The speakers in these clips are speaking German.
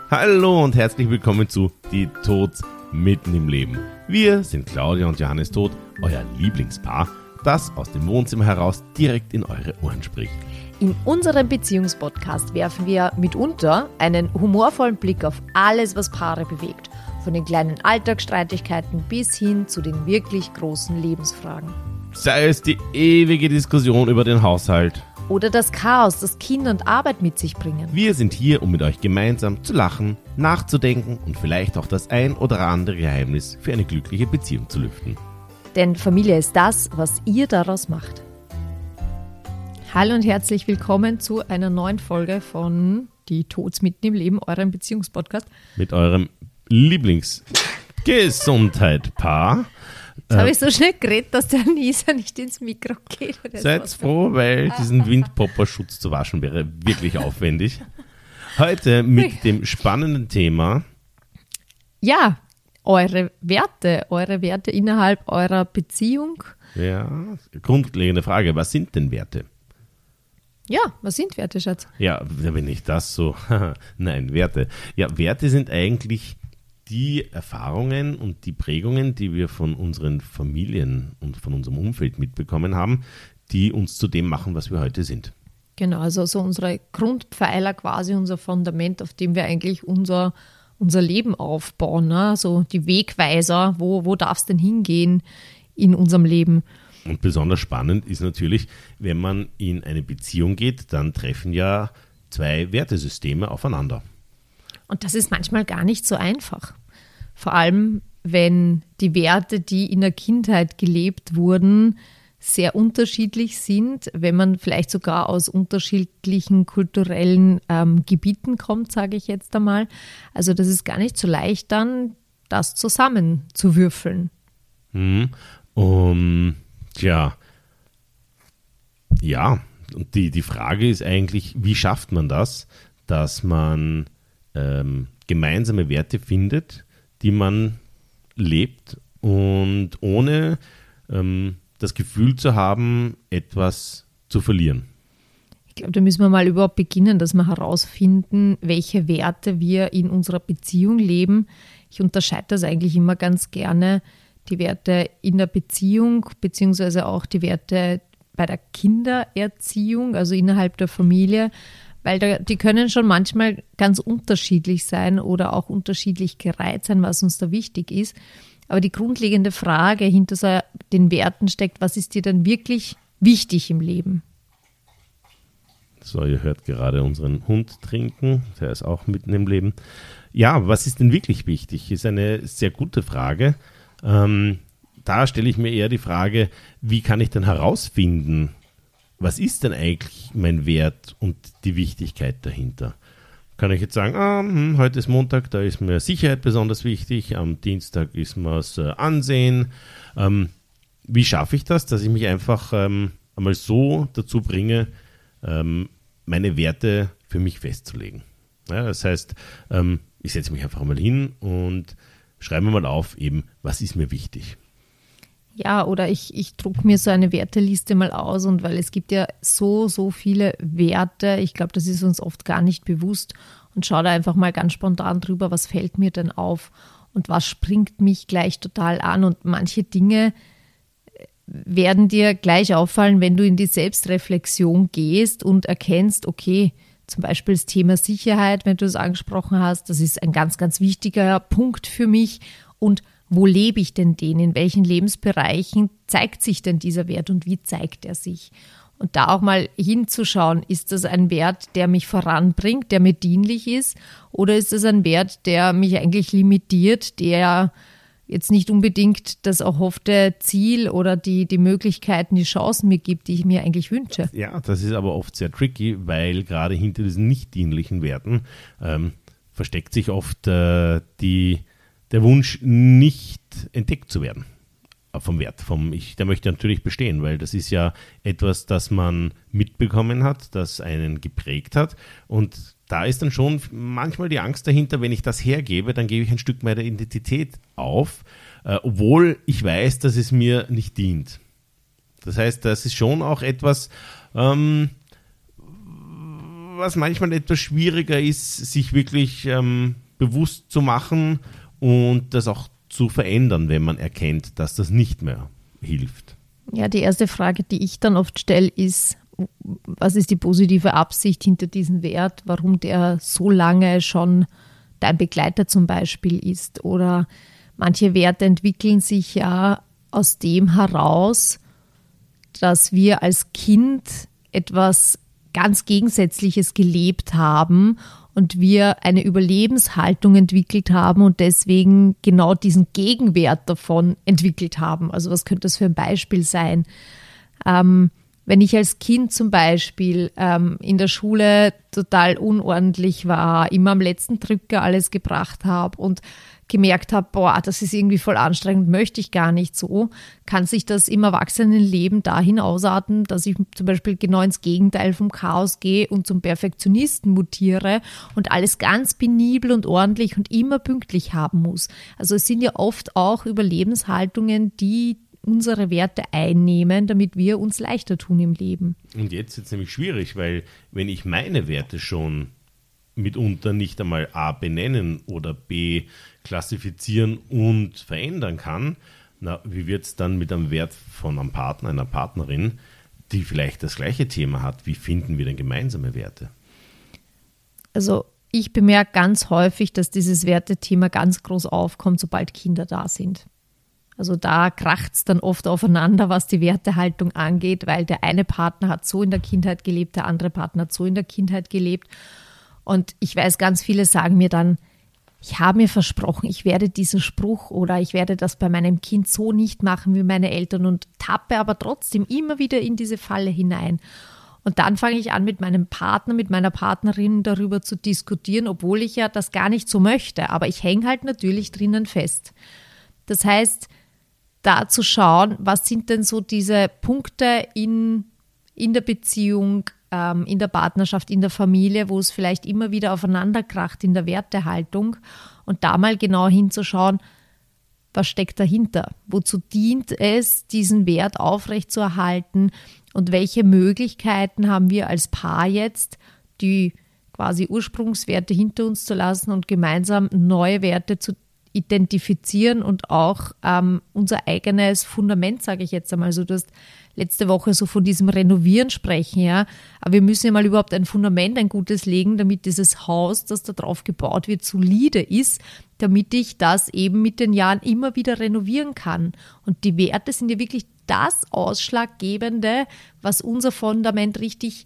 Hallo und herzlich willkommen zu Die Tods mitten im Leben. Wir sind Claudia und Johannes Todt, euer Lieblingspaar, das aus dem Wohnzimmer heraus direkt in eure Ohren spricht. In unserem Beziehungspodcast werfen wir mitunter einen humorvollen Blick auf alles, was Paare bewegt. Von den kleinen Alltagsstreitigkeiten bis hin zu den wirklich großen Lebensfragen. Sei es die ewige Diskussion über den Haushalt. Oder das Chaos, das Kinder und Arbeit mit sich bringen. Wir sind hier, um mit euch gemeinsam zu lachen, nachzudenken und vielleicht auch das ein oder andere Geheimnis für eine glückliche Beziehung zu lüften. Denn Familie ist das, was ihr daraus macht. Hallo und herzlich willkommen zu einer neuen Folge von Die Tods mitten im Leben, eurem Beziehungspodcast. Mit eurem Lieblingsgesundheit-Paar. Jetzt habe ich so schnell geredet, dass der Nieser nicht ins Mikro geht. Seid froh, weil diesen Windpopperschutz zu waschen wäre wirklich aufwendig. Heute mit dem spannenden Thema. Ja, eure Werte innerhalb eurer Beziehung. Ja, grundlegende Frage, was sind denn Werte? Ja, was sind Werte, Schatz? Ja, wenn ich das so, nein, Werte. Ja, Werte sind eigentlich die Erfahrungen und die Prägungen, die wir von unseren Familien und von unserem Umfeld mitbekommen haben, die uns zu dem machen, was wir heute sind. Genau, also so unsere Grundpfeiler quasi, unser Fundament, auf dem wir eigentlich unser Leben aufbauen, ne? So die Wegweiser, wo darf es denn hingehen in unserem Leben? Und besonders spannend ist natürlich, wenn man in eine Beziehung geht, dann treffen ja zwei Wertesysteme aufeinander. Und das ist manchmal gar nicht so einfach. Vor allem, wenn die Werte, die in der Kindheit gelebt wurden, sehr unterschiedlich sind, wenn man vielleicht sogar aus unterschiedlichen kulturellen Gebieten kommt, sage ich jetzt einmal. Also das ist gar nicht so leicht dann, das zusammenzuwürfeln. Ja, und die Frage ist eigentlich, wie schafft man das, dass man gemeinsame Werte findet, die man lebt und ohne das Gefühl zu haben, etwas zu verlieren. Ich glaube, da müssen wir mal überhaupt beginnen, dass wir herausfinden, welche Werte wir in unserer Beziehung leben. Ich unterscheide das eigentlich immer ganz gerne, die Werte in der Beziehung, beziehungsweise auch die Werte bei der Kindererziehung, also innerhalb der Familie, weil die können schon manchmal ganz unterschiedlich sein oder auch unterschiedlich gereiht sein, was uns da wichtig ist. Aber die grundlegende Frage hinter so den Werten steckt, was ist dir denn wirklich wichtig im Leben? So, ihr hört gerade unseren Hund trinken, der ist auch mitten im Leben. Ja, was ist denn wirklich wichtig? Ist eine sehr gute Frage. Da stelle ich mir eher die Frage, wie kann ich denn herausfinden, was ist denn eigentlich mein Wert und die Wichtigkeit dahinter? Kann ich jetzt sagen, heute ist Montag, da ist mir Sicherheit besonders wichtig, am Dienstag ist mir das Ansehen. Wie schaffe ich das, dass ich mich einfach einmal so dazu bringe, meine Werte für mich festzulegen? Ja, das heißt, ich setze mich einfach mal hin und schreibe mal auf, eben, was ist mir wichtig? Ja, oder ich drucke mir so eine Werteliste mal aus, und weil es gibt ja so viele Werte, ich glaube, das ist uns oft gar nicht bewusst, und schau da einfach mal ganz spontan drüber, was fällt mir denn auf und was springt mich gleich total an, und manche Dinge werden dir gleich auffallen, wenn du in die Selbstreflexion gehst und erkennst, okay, zum Beispiel das Thema Sicherheit, wenn du es angesprochen hast, das ist ein ganz, ganz wichtiger Punkt für mich, und wo lebe ich denn den? In welchen Lebensbereichen zeigt sich denn dieser Wert und wie zeigt er sich? Und da auch mal hinzuschauen, ist das ein Wert, der mich voranbringt, der mir dienlich ist, oder ist das ein Wert, der mich eigentlich limitiert, der jetzt nicht unbedingt das erhoffte Ziel oder die Möglichkeiten, die Chancen mir gibt, die ich mir eigentlich wünsche? Ja, das ist aber oft sehr tricky, weil gerade hinter diesen nicht dienlichen Werten versteckt sich oft der Wunsch, nicht entdeckt zu werden vom Wert. Der möchte natürlich bestehen, weil das ist ja etwas, das man mitbekommen hat, das einen geprägt hat, und da ist dann schon manchmal die Angst dahinter, wenn ich das hergebe, dann gebe ich ein Stück meiner Identität auf, obwohl ich weiß, dass es mir nicht dient. Das heißt, das ist schon auch etwas, was manchmal etwas schwieriger ist, sich wirklich bewusst zu machen und das auch zu verändern, wenn man erkennt, dass das nicht mehr hilft. Ja, die erste Frage, die ich dann oft stelle, ist, was ist die positive Absicht hinter diesem Wert, warum der so lange schon dein Begleiter zum Beispiel ist? Oder manche Werte entwickeln sich ja aus dem heraus, dass wir als Kind etwas ganz Gegensätzliches gelebt haben und wir eine Überlebenshaltung entwickelt haben und deswegen genau diesen Gegenwert davon entwickelt haben. Also was könnte das für ein Beispiel sein? Wenn ich als Kind zum Beispiel in der Schule total unordentlich war, immer am letzten Drücker alles gebracht habe und gemerkt habe, boah, das ist irgendwie voll anstrengend, möchte ich gar nicht so, kann sich das im Erwachsenenleben dahin ausarten, dass ich zum Beispiel genau ins Gegenteil vom Chaos gehe und zum Perfektionisten mutiere und alles ganz penibel und ordentlich und immer pünktlich haben muss. Also es sind ja oft auch Überlebenshaltungen, die unsere Werte einnehmen, damit wir uns leichter tun im Leben. Und jetzt ist es nämlich schwierig, weil wenn ich meine Werte schon mitunter nicht einmal A benennen oder B klassifizieren und verändern kann, wie wird es dann mit einem Wert von einem Partner, einer Partnerin, die vielleicht das gleiche Thema hat? Wie finden wir denn gemeinsame Werte? Also ich bemerke ganz häufig, dass dieses Wertethema ganz groß aufkommt, sobald Kinder da sind. Also da kracht es dann oft aufeinander, was die Wertehaltung angeht, weil der eine Partner hat so in der Kindheit gelebt, der andere Partner hat so in der Kindheit gelebt. Und ich weiß, ganz viele sagen mir dann, ich habe mir versprochen, ich werde diesen Spruch oder ich werde das bei meinem Kind so nicht machen wie meine Eltern und tappe aber trotzdem immer wieder in diese Falle hinein. Und dann fange ich an, mit meinem Partner, mit meiner Partnerin darüber zu diskutieren, obwohl ich ja das gar nicht so möchte. Aber ich hänge halt natürlich drinnen fest. Das heißt, da zu schauen, was sind denn so diese Punkte in der Beziehung, in der Partnerschaft, in der Familie, wo es vielleicht immer wieder aufeinander kracht in der Wertehaltung und da mal genau hinzuschauen, was steckt dahinter? Wozu dient es, diesen Wert aufrechtzuerhalten und welche Möglichkeiten haben wir als Paar jetzt, die quasi Ursprungswerte hinter uns zu lassen und gemeinsam neue Werte zu identifizieren und auch unser eigenes Fundament, sage ich jetzt einmal. Also du hast letzte Woche so von diesem Renovieren sprechen, ja, aber wir müssen ja mal überhaupt ein Fundament, ein gutes legen, damit dieses Haus, das da drauf gebaut wird, solide ist, damit ich das eben mit den Jahren immer wieder renovieren kann. Und die Werte sind ja wirklich das Ausschlaggebende, was unser Fundament richtig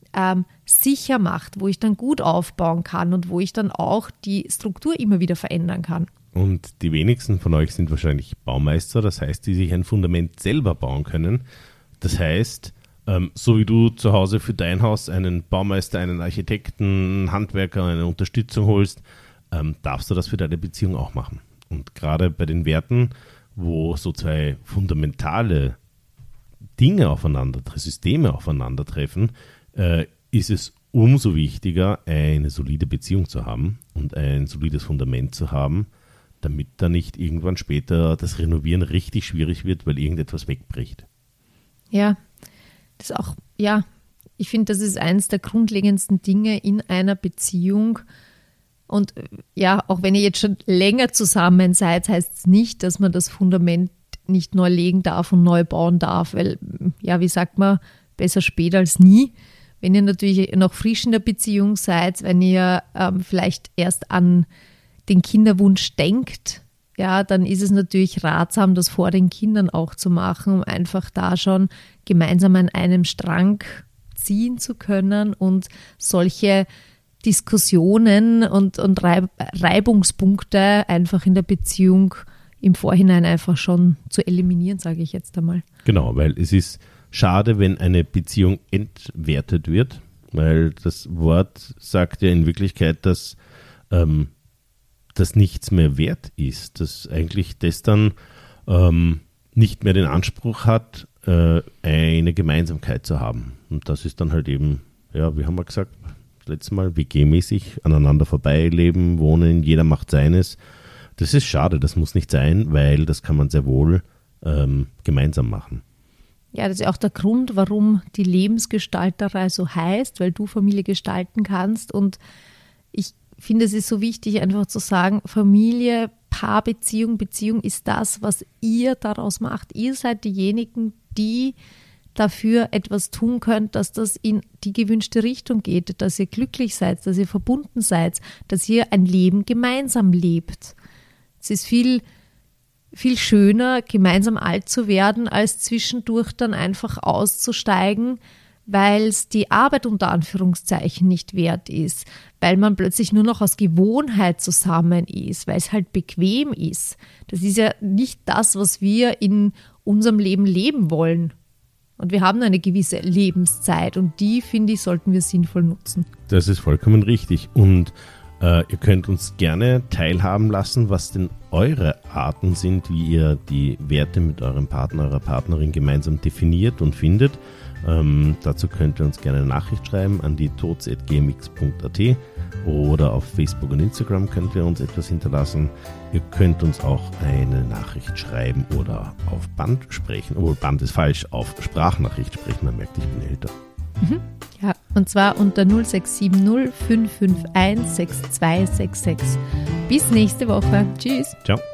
sicher macht, wo ich dann gut aufbauen kann und wo ich dann auch die Struktur immer wieder verändern kann. Und die wenigsten von euch sind wahrscheinlich Baumeister, das heißt, die sich ein Fundament selber bauen können. Das heißt, so wie du zu Hause für dein Haus einen Baumeister, einen Architekten, einen Handwerker, eine Unterstützung holst, darfst du das für deine Beziehung auch machen. Und gerade bei den Werten, wo so zwei fundamentale Dinge aufeinandertreffen, Systeme aufeinandertreffen, ist es umso wichtiger, eine solide Beziehung zu haben und ein solides Fundament zu haben, damit da nicht irgendwann später das Renovieren richtig schwierig wird, weil irgendetwas wegbricht. Ja, das ist auch, ja, ich finde, das ist eines der grundlegendsten Dinge in einer Beziehung. Und ja, auch wenn ihr jetzt schon länger zusammen seid, heißt es nicht, dass man das Fundament nicht neu legen darf und neu bauen darf, weil, ja, wie sagt man, besser spät als nie. Wenn ihr natürlich noch frisch in der Beziehung seid, wenn ihr vielleicht erst an den Kinderwunsch denkt, ja, dann ist es natürlich ratsam, das vor den Kindern auch zu machen, um einfach da schon gemeinsam an einem Strang ziehen zu können und solche Diskussionen und Reibungspunkte einfach in der Beziehung im Vorhinein einfach schon zu eliminieren, sage ich jetzt einmal. Genau, weil es ist schade, wenn eine Beziehung entwertet wird, weil das Wort sagt ja in Wirklichkeit, dass das nichts mehr wert ist, dass eigentlich das dann nicht mehr den Anspruch hat, eine Gemeinsamkeit zu haben. Und das ist dann halt eben, ja, wie haben wir gesagt, das letzte Mal, WG-mäßig aneinander vorbeileben, wohnen, jeder macht seines. Das ist schade, das muss nicht sein, weil das kann man sehr wohl gemeinsam machen. Ja, das ist ja auch der Grund, warum die Lebensgestalterei so heißt, weil du Familie gestalten kannst. Und ich finde, es ist so wichtig, einfach zu sagen, Familie, Paarbeziehung, Beziehung ist das, was ihr daraus macht. Ihr seid diejenigen, die dafür etwas tun könnt, dass das in die gewünschte Richtung geht, dass ihr glücklich seid, dass ihr verbunden seid, dass ihr ein Leben gemeinsam lebt. Es ist viel schöner, gemeinsam alt zu werden, als zwischendurch dann einfach auszusteigen, weil es die Arbeit unter Anführungszeichen nicht wert ist, weil man plötzlich nur noch aus Gewohnheit zusammen ist, weil es halt bequem ist. Das ist ja nicht das, was wir in unserem Leben leben wollen. Und wir haben eine gewisse Lebenszeit und die, finde ich, sollten wir sinnvoll nutzen. Das ist vollkommen richtig. Und ihr könnt uns gerne teilhaben lassen, was denn eure Arten sind, wie ihr die Werte mit eurem Partner, eurer Partnerin gemeinsam definiert und findet. Dazu könnt ihr uns gerne eine Nachricht schreiben an die toz@gmx.at oder auf Facebook und Instagram könnt ihr uns etwas hinterlassen. Ihr könnt uns auch eine Nachricht schreiben oder auf Band sprechen. Oh, Band ist falsch, auf Sprachnachricht sprechen. Man merkt, ich bin älter. Ja, und zwar unter 0670 551 6266. Bis nächste Woche. Tschüss. Ciao.